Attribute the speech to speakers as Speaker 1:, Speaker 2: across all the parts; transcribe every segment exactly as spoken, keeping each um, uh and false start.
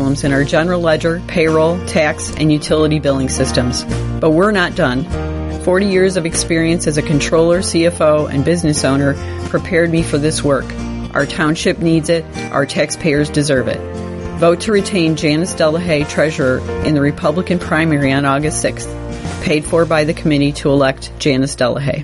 Speaker 1: problems in our general ledger, payroll, tax, and utility billing systems. But we're not done. forty years of experience as a controller, C F O, and business owner prepared me for this work. Our township needs it. Our taxpayers deserve it. Vote to retain Janice Delahaye, Treasurer, in the Republican primary on August sixth. Paid for by the committee to elect Janice Delahaye.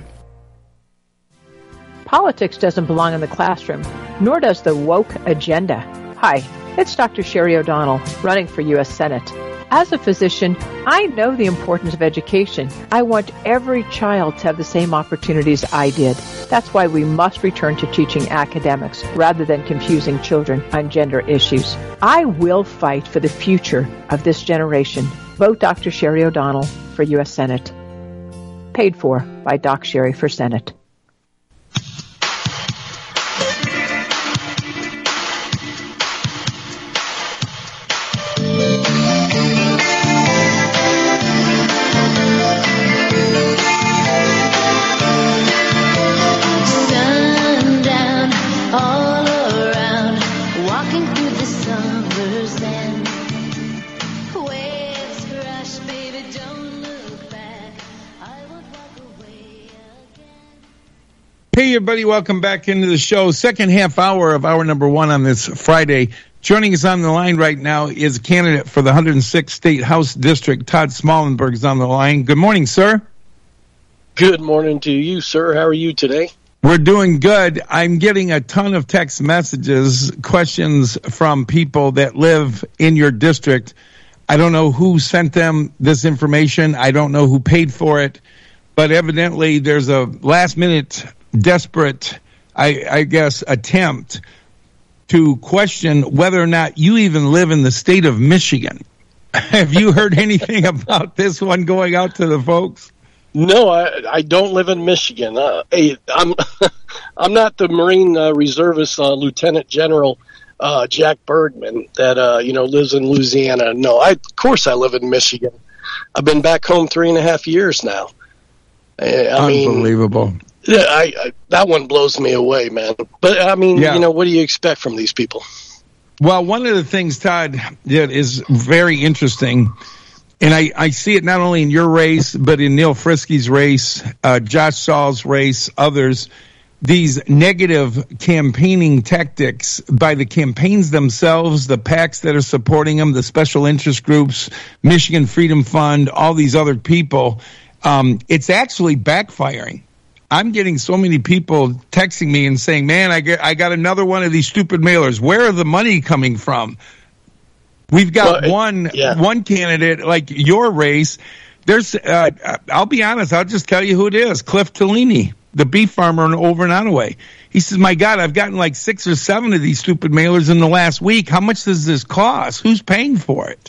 Speaker 2: Politics doesn't belong in the classroom, nor does the woke agenda. Hi, it's Doctor Sherry O'Donnell, running for U S Senate. As a physician, I know the importance of education. I want every child to have the same opportunities I did. That's why we must return to teaching academics rather than confusing children on gender issues. I will fight for the future of this generation. Vote Doctor Sherry O'Donnell for U S Senate. Paid for by Doc Sherry for Senate.
Speaker 3: Hey, everybody, welcome back into the show. Second half hour of hour number one on this Friday. Joining us on the line right now is a candidate for the one hundred sixth State House District. Todd Smallenberg is on the line. Good morning, sir.
Speaker 4: Good morning to you, sir. How are you today?
Speaker 3: We're doing good. I'm getting a ton of text messages, questions from people that live in your district. I don't know who sent them this information. I don't know who paid for it. But evidently there's a last-minute desperate, I, I guess, attempt to question whether or not you even live in the state of Michigan. Have you heard anything about this one going out to the folks?
Speaker 4: No, I, I don't live in Michigan. Uh, hey, I'm I'm not the Marine uh, Reservist uh, Lieutenant General uh, Jack Bergman that uh, you know lives in Louisiana. No, I, of course I live in Michigan. I've been back home three and a half years now. I, I
Speaker 3: Unbelievable.
Speaker 4: Mean, Yeah, I, I, that one blows me away, man. But, I mean, yeah. you know, what do you expect from these people?
Speaker 3: Well, one of the things, Todd, that is very interesting, and I, I see it not only in your race, but in Neil Frisky's race, uh, Josh Saul's race, others, these negative campaigning tactics by the campaigns themselves, the PACs that are supporting them, the special interest groups, Michigan Freedom Fund, all these other people, um, it's actually backfiring. I'm getting so many people texting me and saying, man, I get, I got another one of these stupid mailers. Where are the money coming from? We've got well, one yeah. one candidate like your race. There's, uh, I'll be honest, I'll just tell you who it is. Cliff Tellini, the beef farmer over in Onaway. He says, my God, I've gotten like six or seven of these stupid mailers in the last week. How much does this cost? Who's paying for it?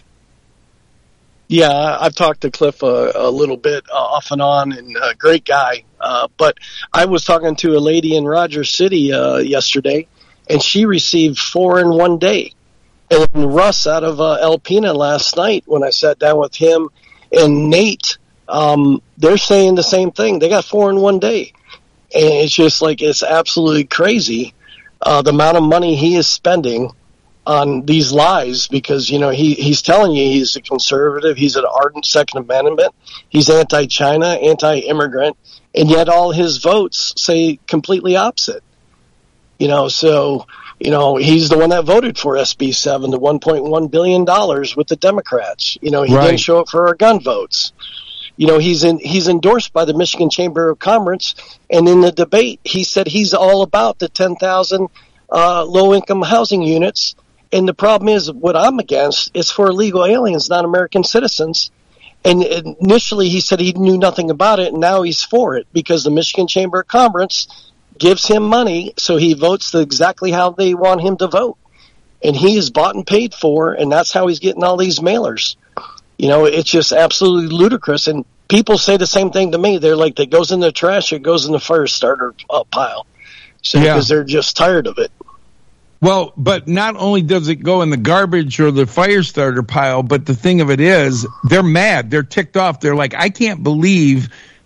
Speaker 4: Yeah, I've talked to Cliff a, a little bit uh, off and on, and a great guy. Uh, but I was talking to a lady in Rogers City uh, yesterday, and she received four in one day. And Russ out of uh, Alpena last night, when I sat down with him and Nate, um, they're saying the same thing. They got four in one day. And it's just like, it's absolutely crazy, uh, the amount of money he is spending on these lies, because, you know, he, he's telling you he's a conservative, he's an ardent Second Amendment, he's anti-China, anti-immigrant, and yet all his votes say completely opposite. You know, so, you know, he's the one that voted for S B seven, the one point one billion dollars with the Democrats. You know, he right. didn't show up for our gun votes. You know, he's in, he's endorsed by the Michigan Chamber of Commerce, and in the debate, he said he's all about the ten thousand uh, low-income housing units. And the problem is, what I'm against is for illegal aliens, not American citizens. And initially he said he knew nothing about it, and now he's for it because the Michigan Chamber of Commerce gives him money, so he votes exactly how they want him to vote. And he is bought and paid for, and that's how he's getting all these mailers. You know, it's just absolutely ludicrous. And people say the same thing to me. They're like, it goes in the trash, it goes in the fire starter uh, pile. So yeah. Because they're just tired of it.
Speaker 3: Well, but not only does it go in the garbage or the fire starter pile, but the thing of it is, they're mad. They're ticked off. They're like, I can't believe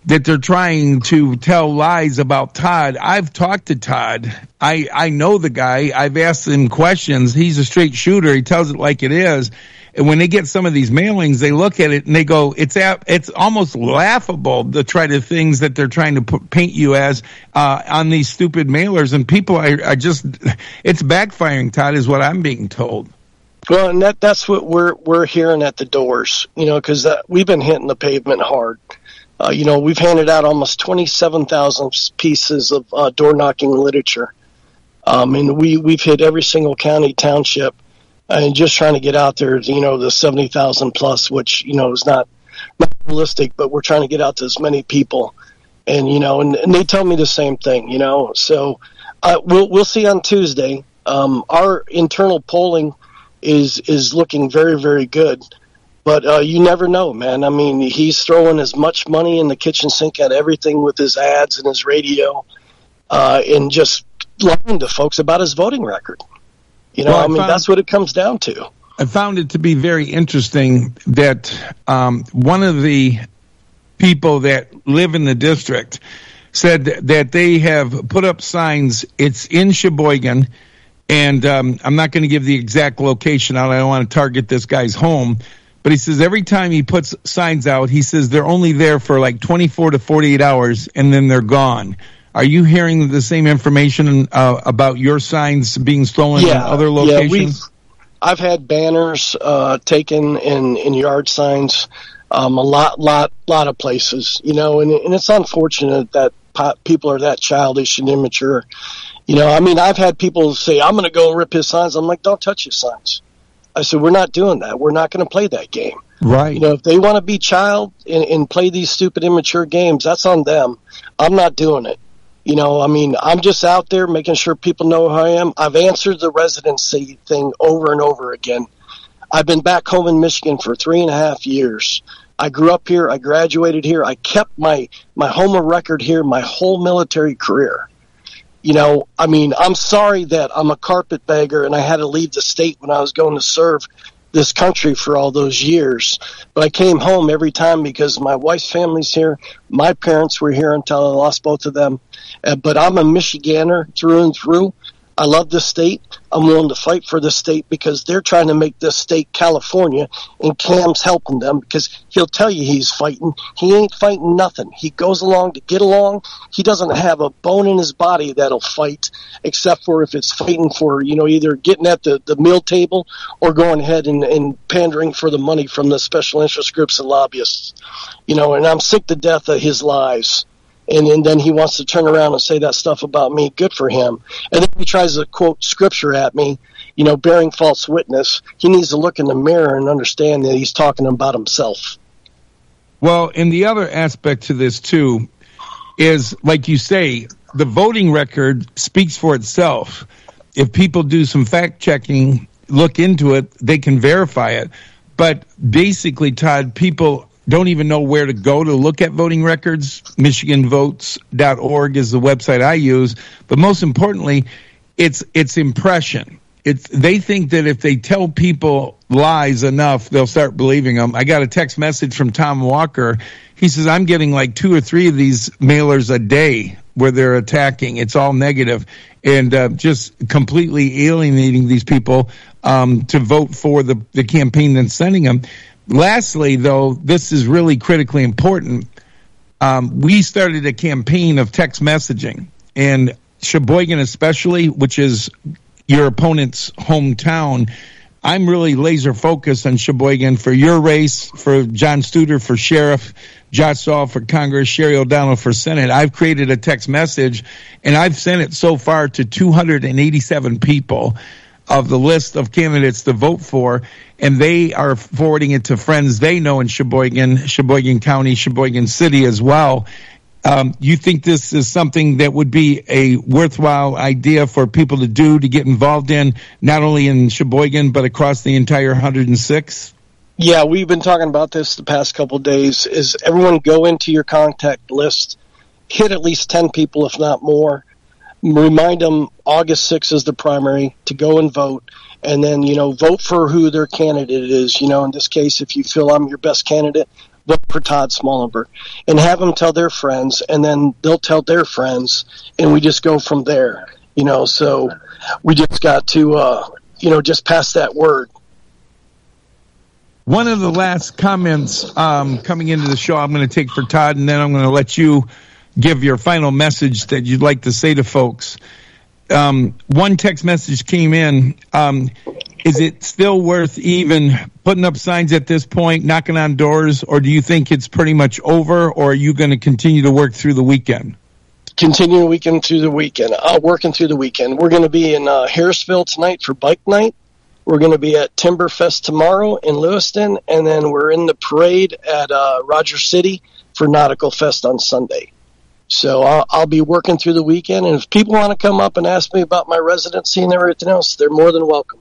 Speaker 3: that they're trying to tell lies about Todd. I've talked to Todd. I, I know the guy. I've asked him questions. He's a straight shooter. He tells it like it is. And when they get some of these mailings, they look at it and they go, it's it's almost laughable to try to things that they're trying to put, paint you as uh, on these stupid mailers. And people are, are just, it's backfiring, Todd, is what I'm being told.
Speaker 4: Well, and that that's what we're we're hearing at the doors, you know, because we've been hitting the pavement hard. Uh, you know, we've handed out almost twenty-seven thousand pieces of uh, door-knocking literature. Um, and we, we've hit every single county, township, and just trying to get out there, you know, the seventy thousand plus, which, you know, is not, not realistic, but we're trying to get out to as many people. And, you know, and, and they tell me the same thing, you know. So uh, we'll, we'll see on Tuesday. Um, our internal polling is is looking very, very good. But uh, you never know, man. I mean, he's throwing as much money in the kitchen sink at everything with his ads and his radio uh, and just lying to folks about his voting record. You know, well, I, I mean, found, that's what it comes down to.
Speaker 3: I found it to be very interesting that um, one of the people that live in the district said that they have put up signs. It's in Sheboygan. And um, I'm not going to give the exact location out. I don't want to target this guy's home. But he says every time he puts signs out, he says they're only there for like twenty-four to forty-eight hours, and then they're gone. Are you hearing the same information uh, about your signs being stolen
Speaker 4: yeah,
Speaker 3: in other locations?
Speaker 4: Yeah, we've, I've had banners uh, taken in, in yard signs, um, a lot, lot, lot of places. You know, and, and it's unfortunate that po- people are that childish and immature. You know, I mean, I've had people say, I'm going to go rip his signs. I'm like, don't touch his signs. I said, we're not doing that. We're not going to play that game.
Speaker 3: Right.
Speaker 4: You know, if they want to be child and, and play these stupid, immature games, that's on them. I'm not doing it. You know, I mean, I'm just out there making sure people know who I am. I've answered the residency thing over and over again. I've been back home in Michigan for three and a half years. I grew up here. I graduated here. I kept my, my home of record here my whole military career. You know, I mean, I'm sorry that I'm a carpetbagger and I had to leave the state when I was going to serve this country for all those years. But I came home every time because my wife's family's here. My parents were here until I lost both of them. Uh, but I'm a Michigander through and through. I love this state. I'm willing to fight for this state because they're trying to make this state California, and Cam's helping them because he'll tell you he's fighting. He ain't fighting nothing. He goes along to get along. He doesn't have a bone in his body that'll fight, except for if it's fighting for, you know, either getting at the, the meal table or going ahead and, and pandering for the money from the special interest groups and lobbyists. You know, and I'm sick to death of his lies. And, and then he wants to turn around and say that stuff about me. Good for him. And then he tries to quote scripture at me, you know, bearing false witness. He needs to look in the mirror and understand that he's talking about himself.
Speaker 3: Well, and the other aspect to this, too, is, like you say, the voting record speaks for itself. If people do some fact-checking, look into it, they can verify it. But basically, Todd, people don't even know where to go to look at voting records. Michigan Votes dot org is the website I use. But most importantly, it's it's impression. It's they think that if they tell people lies enough, they'll start believing them. I got a text message from Tom Walker. He says, I'm getting like two or three of these mailers a day where they're attacking. It's all negative and uh, just completely alienating these people um, to vote for the, the campaign that's sending them. Lastly, though, this is really critically important. Um, we started a campaign of text messaging, and Sheboygan especially, which is your opponent's hometown, I'm really laser focused on Sheboygan for your race, for John Studer for sheriff, Josh Saul for Congress, Sherry O'Donnell for Senate. I've created a text message, and I've sent it so far to two hundred eighty-seven people of the list of candidates to vote for, and they are forwarding it to friends they know in Sheboygan, Sheboygan County, Sheboygan City as well. Um, you think this is something that would be a worthwhile idea for people to do, to get involved in, not only in Sheboygan, but across the entire one hundred six?
Speaker 4: Yeah, we've been talking about this the past couple of days. Is everyone go into your contact list, hit at least ten people, if not more. Remind them August sixth is the primary to go and vote. And then, you know, vote for who their candidate is. You know, in this case, if you feel I'm your best candidate, vote for Todd Smollenberg, and have them tell their friends, and then they'll tell their friends, and we just go from there. You know, so we just got to, uh, you know, just pass that word.
Speaker 3: One of the last comments um, coming into the show I'm going to take for Todd, and then I'm going to let you give your final message that you'd like to say to folks. Um, one text message came in. Um, is it still worth even putting up signs at this point, knocking on doors, or do you think it's pretty much over, or are you going to continue to work through the weekend?
Speaker 4: Continuing weekend through the weekend. Uh, working through the weekend. We're going to be in uh, Harrisville tonight for Bike Night. We're going to be at Timberfest tomorrow in Lewiston, and then we're in the parade at uh, Rogers City for Nautical Fest on Sunday. So I'll, I'll be working through the weekend, and if people want to come up and ask me about my residency and everything else, they're more than welcome.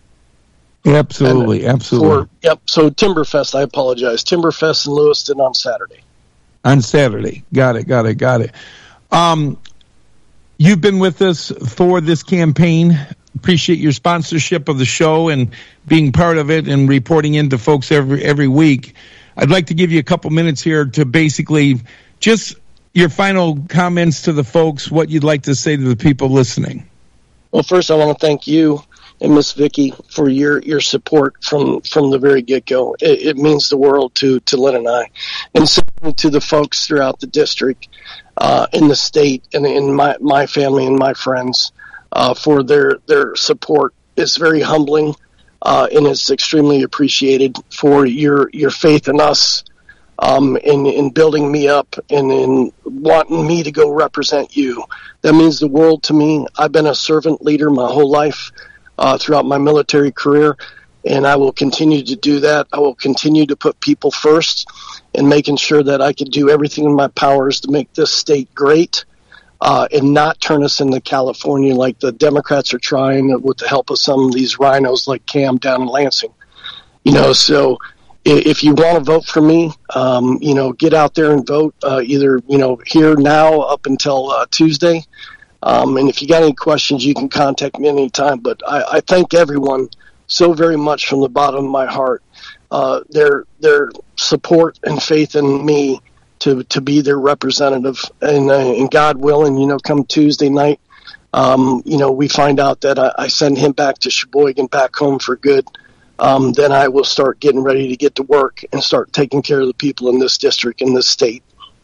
Speaker 3: Absolutely,
Speaker 4: and
Speaker 3: absolutely.
Speaker 4: For, yep. So Timberfest, I apologize. Timberfest in Lewiston on Saturday.
Speaker 3: On Saturday. Got it, got it, got it. Um, you've been with us for this campaign. Appreciate your sponsorship of the show and being part of it and reporting into folks every every week. I'd like to give you a couple minutes here to basically just your final comments to the folks, what you'd like to say to the people listening.
Speaker 4: Well, first I want to thank you and Miss Vicki for your, your support from, from the very get-go. It, it means the world to, to Lynn and I, and certainly to the folks throughout the district, uh, in the state, and in my, my family and my friends, uh, for their, their support. It's very humbling, uh, and it's extremely appreciated for your, your faith in us, um, in, in building me up and in wanting me to go represent you. That means the world to me. I've been a servant leader my whole life. Uh, throughout my military career, and I will continue to do that. I will continue to put people first and making sure that I can do everything in my powers to make this state great, uh, and not turn us into California like the Democrats are trying with the help of some of these rhinos like Cam down in Lansing. You know, so if you want to vote for me, um, you know, get out there and vote, uh, either, you know, here now up until uh, Tuesday. Um, and if you got any questions, you can contact me anytime. But I, I thank everyone so very much from the bottom of my heart. Uh, their their support and faith in me to, to be their representative. And, uh, and God willing, you know, come Tuesday night, um, you know, we find out that I, I send him back to Sheboygan, back home for good. Um, then I will start getting ready to get to work and start taking care of the people in this district, in this state.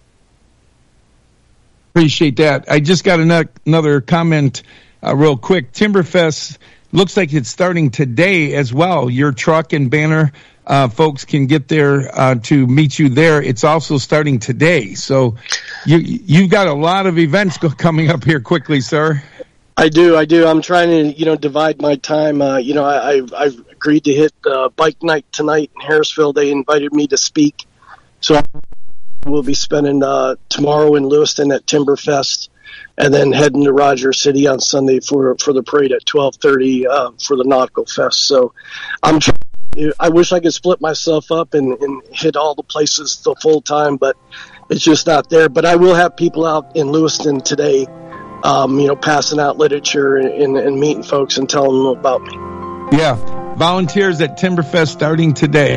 Speaker 3: Appreciate that. I just got another comment uh, real quick. Timberfest looks like it's starting today as well. Your truck and banner uh, folks can get there uh, to meet you there. It's also starting today. So you, you've got a lot of events go- coming up here quickly, sir.
Speaker 4: I do. I do. I'm trying to, you know, divide my time. Uh, you know, I, I've, I've agreed to hit uh, Bike Night tonight in Harrisville. They invited me to speak. So we'll be spending uh, tomorrow in Lewiston at Timberfest, and then heading to Rogers City on Sunday for for the parade at twelve thirty uh, for the Nautical Fest. So I'm trying. I wish I could split myself up and, and hit all the places the full time, but it's just not there. But I will have people out in Lewiston today, um, you know, passing out literature and, and, and meeting folks and telling them about me.
Speaker 3: Yeah, volunteers at Timberfest starting today.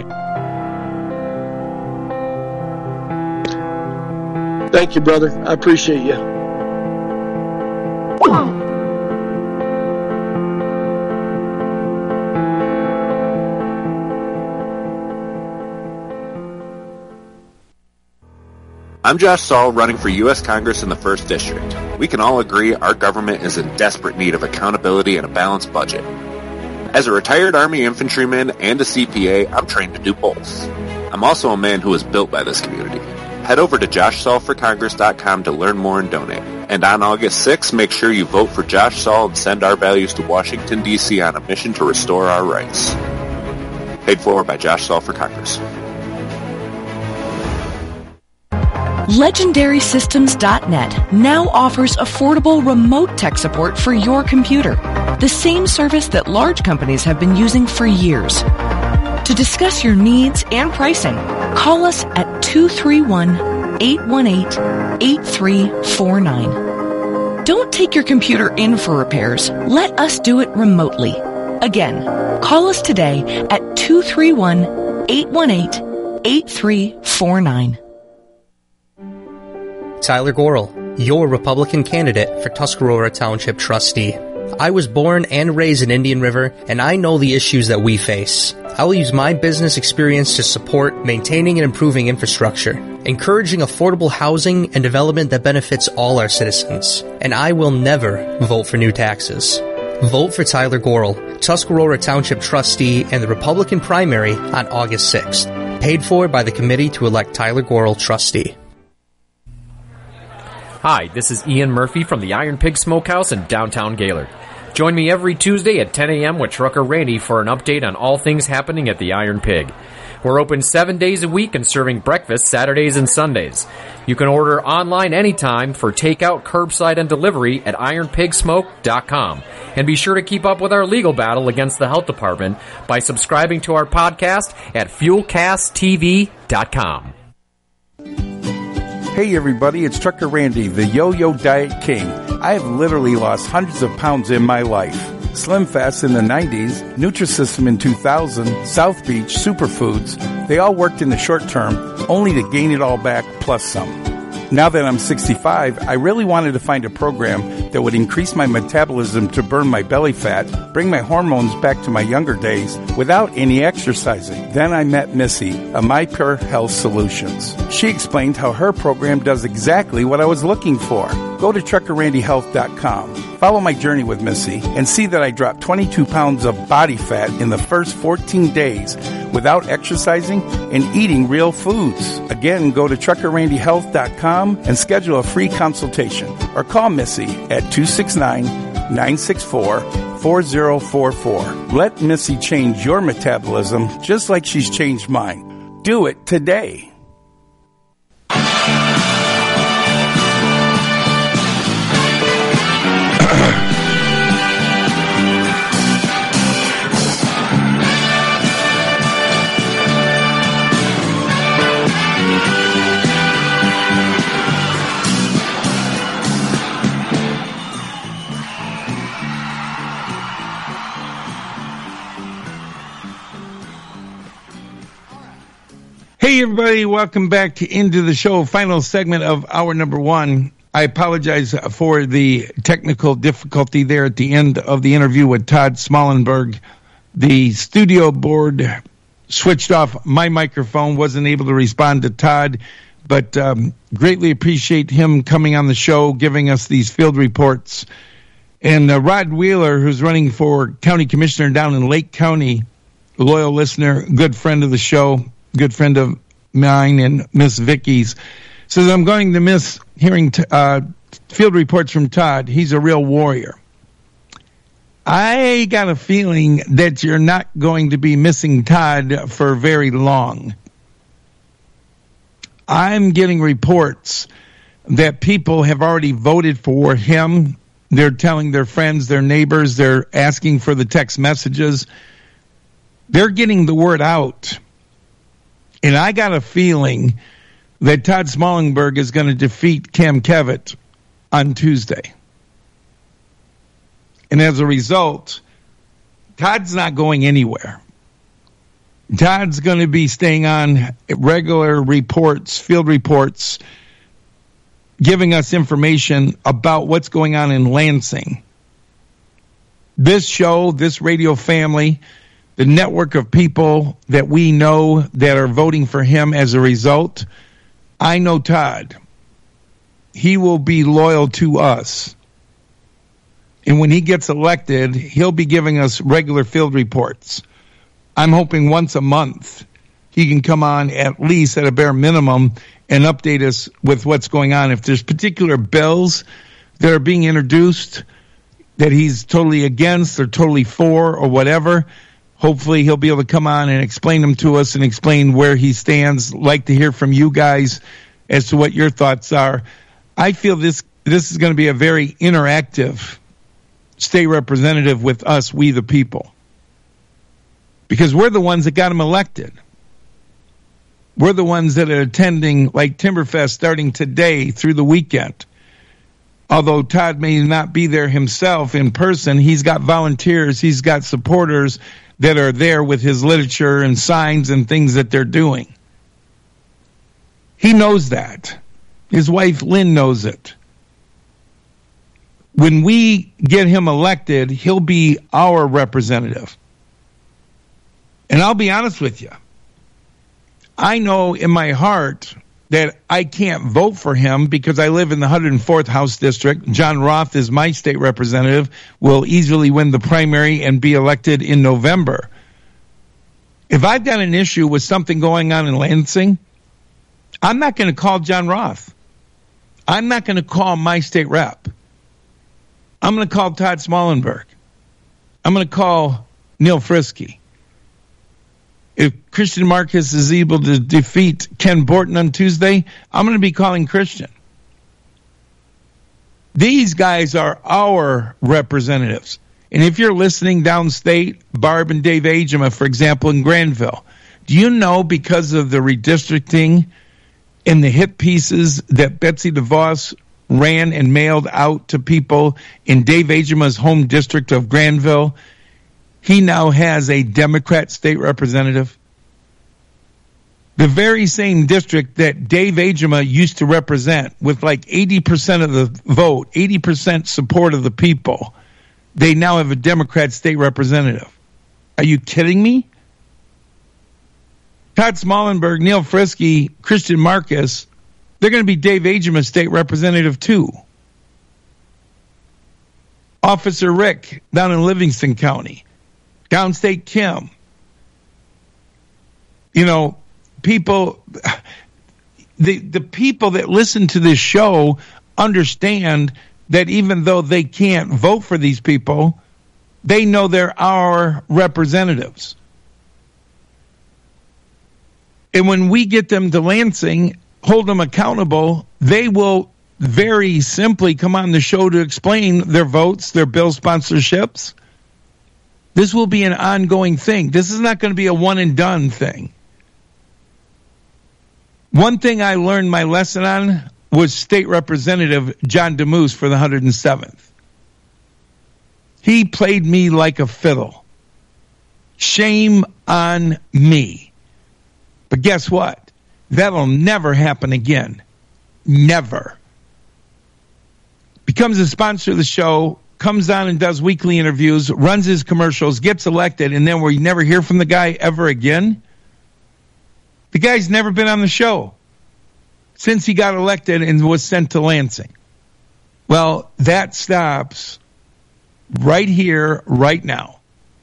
Speaker 4: Thank you, brother. I appreciate you.
Speaker 5: I'm Josh Saul, running for U S Congress in the first District. We can all agree our government is in desperate need of accountability and a balanced budget. As a retired Army infantryman and a C P A, I'm trained to do both. I'm also a man who is built by this community. Head over to josh saul for congress dot com to learn more and donate. And on August sixth, make sure you vote for Josh Saul and send our values to Washington, D C on a mission to restore our rights. Paid for by Josh Saul for Congress.
Speaker 6: Legendary Systems dot net now offers affordable remote tech support for your computer, the same service that large companies have been using for years. To discuss your needs and pricing, call us at two three one, eight one eight, eight three four nine. Don't take your computer in for repairs. Let us do it remotely. Again, call us today at two three one, eight one eight, eight three four nine. four nine.
Speaker 7: Tyler Gorel, your Republican candidate for Tuscarora Township trustee. I was born and raised in Indian River, and I know the issues that we face. I will use my business experience to support maintaining and improving infrastructure, encouraging affordable housing and development that benefits all our citizens. And I will never vote for new taxes. Vote for Tyler Gorel, Tuscarora Township trustee, and the Republican primary on August sixth. Paid for by the Committee to elect Tyler Gorel trustee.
Speaker 8: Hi, this is Ian Murphy from the Iron Pig Smokehouse in downtown Gaylord. Join me every Tuesday at ten a.m. with Trucker Randy for an update on all things happening at the Iron Pig. We're open seven days a week and serving breakfast Saturdays and Sundays. You can order online anytime for takeout, curbside, and delivery at iron pig smoke dot com. And be sure to keep up with our legal battle against the health department by subscribing to our podcast at fuel cast t v dot com.
Speaker 3: Hey everybody, it's Trucker Randy, the Yo-Yo Diet King. I have literally lost hundreds of pounds in my life. Slim Fast in the nineties, Nutrisystem in two thousand, South Beach, Superfoods, they all worked in the short term, only to gain it all back plus some. Now that I'm sixty-five, I really wanted to find a program that would increase my metabolism to burn my belly fat, bring my hormones back to my younger days without any exercising. Then I met Missy of My Pure Health Solutions. She explained how her program does exactly what I was looking for. Go to trucker randy health dot com. Follow my journey with Missy and see that I dropped twenty-two pounds of body fat in the first fourteen days without exercising and eating real foods. Again, go to trucker randy health dot com and schedule a free consultation or call Missy at two six nine, nine six four, four zero four four. Let Missy change your metabolism just like she's changed mine. Do it today. Hey everybody, welcome back into the show. Final segment of hour number one. I apologize for the technical difficulty there at the end of the interview with Todd Smallenberg. The studio board switched off my microphone, wasn't able to respond to Todd, but um, greatly appreciate him coming on the show, giving us these field reports. And uh, Rod Wheeler, who's running for county commissioner down in Lake County, loyal listener, good friend of the show, good friend of mine and Miss Vicky's, says, I'm going to miss hearing t- uh, field reports from Todd. He's a real warrior. I got a feeling that you're not going to be missing Todd for very long. I'm getting reports that people have already voted for him. They're telling their friends, their neighbors, they're asking for the text messages. They're getting the word out. And I got a feeling that Todd Smallenberg is going to defeat Cam Kevitt on Tuesday. And as a result, Todd's not going anywhere. Todd's going to be staying on regular reports, field reports, giving us information about what's going on in Lansing. This show, this radio family, the network of people that we know that are voting for him as a result, I know Todd. He will be loyal to us. And when he gets elected, he'll be giving us regular field reports. I'm hoping once a month he can come on at least at a bare minimum and update us with what's going on. If there's particular bills that are being introduced that he's totally against or totally for or whatever, hopefully he'll be able to come on and explain them to us and explain where he stands. Like to hear from you guys as to what your thoughts are. I feel this this is going to be a very interactive state representative with us, we the people. Because we're the ones that got him elected. We're the ones that are attending like Timberfest starting today through the weekend. Although Todd may not be there himself in person, he's got volunteers, he's got supporters that are there with his literature and signs and things that they're doing. He knows that. His wife, Lynn, knows it. When we get him elected, he'll be our representative. And I'll be honest with you. I know in my heart that I can't vote for him because I live in the one hundred fourth House District. John Roth is my state representative, will easily win the primary and be elected in November. If I've got an issue with something going on in Lansing, I'm not going to call John Roth. I'm not going to call my state rep. I'm going to call Todd Smallenberg. I'm going to call Neil Frisky. If Christian Marcus is able to defeat Ken Borton on Tuesday, I'm going to be calling Christian. These guys are our representatives. And if you're listening downstate, Barb and Dave Agema, for example, in Granville, do you know because of the redistricting and the hit pieces that Betsy DeVos ran and mailed out to people in Dave Agema's home district of Granville, he now has a Democrat state representative? The very same district that Dave Agema used to represent with like eighty percent of the vote, eighty percent support of the people, they now have a Democrat state representative. Are you kidding me? Todd Smallenberg, Neil Frisky, Christian Marcus, they're going to be Dave Agema's state representative too. Officer Rick down in Livingston County. Downstate Kim. You know, people, the the people that listen to this show understand that even though they can't vote for these people, they know they're our representatives. And when we get them to Lansing, hold them accountable, they will very simply come on the show to explain their votes, their bill sponsorships. This will be an ongoing thing. This is not going to be a one and done thing. One thing I learned my lesson on was State Representative John DeMoose for the one hundred seventh. He played me like a fiddle. Shame on me. But guess what? That'll never happen again. Never. Becomes a sponsor of the show, comes on and does weekly interviews, runs his commercials, gets elected, and then we never hear from the guy ever again. The guy's never been on the show since he got elected and was sent to Lansing. Well, that stops right here, right now.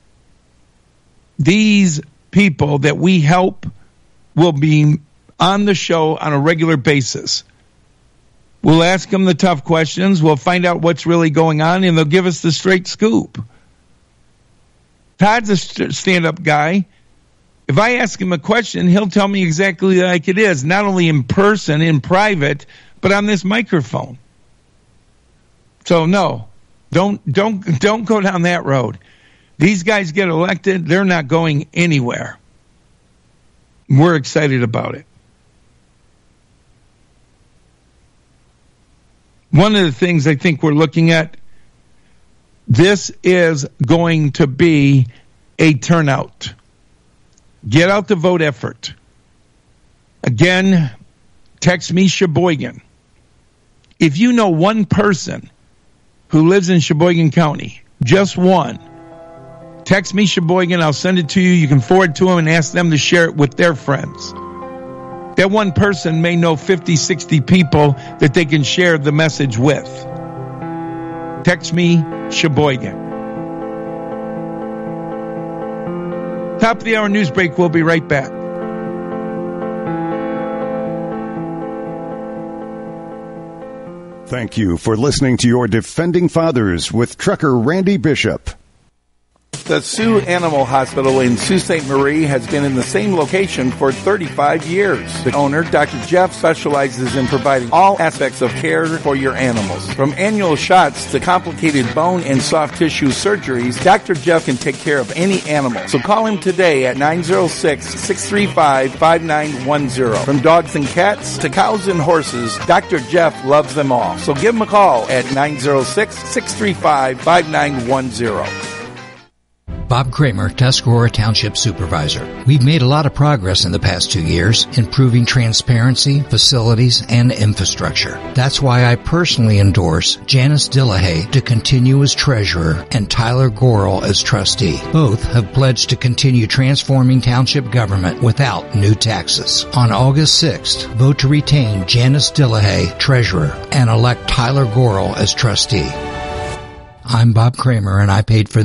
Speaker 3: These people that we help will be on the show on a regular basis. We'll ask them the tough questions. We'll find out what's really going on, and they'll give us the straight scoop. Todd's a stand-up guy. If I ask him a question, he'll tell me exactly like it is, not only in person, in private, but on this microphone. So no, don't don't don't go down that road. These guys get elected, they're not going anywhere. We're excited about it. One of the things I think we're looking at, this is going to be a turnout. Get out the vote effort. Again, text me Sheboygan. If you know one person who lives in Sheboygan County, just one, text me Sheboygan. I'll send it to you. You can forward it to them and ask them to share it with their friends. That one person may know fifty, sixty people that they can share the message with. Text me Sheboygan. Top of the hour news break. We'll be right back.
Speaker 9: Thank you for listening to your Defending Fathers with Trucker Randy Bishop.
Speaker 10: The Sioux Animal Hospital in Sault Ste. Marie has been in the same location for thirty-five years. The owner, Doctor Jeff, specializes in providing all aspects of care for your animals. From annual shots to complicated bone and soft tissue surgeries, Doctor Jeff can take care of any animal. So call him today at nine oh six, six three five, five nine one oh. From dogs and cats to cows and horses, Doctor Jeff loves them all. So give him a call at nine oh six, six three five, five nine one oh.
Speaker 11: Bob Kramer, Tuscarora Township Supervisor. We've made a lot of progress in the past two years, improving transparency, facilities, and infrastructure. That's why I personally endorse Janice Dillahay to continue as treasurer and Tyler Gorel as trustee. Both have pledged to continue transforming township government without new taxes. On August sixth, vote to retain Janice Dillahay, treasurer, and elect Tyler Gorel as trustee. I'm Bob Kramer, and I paid for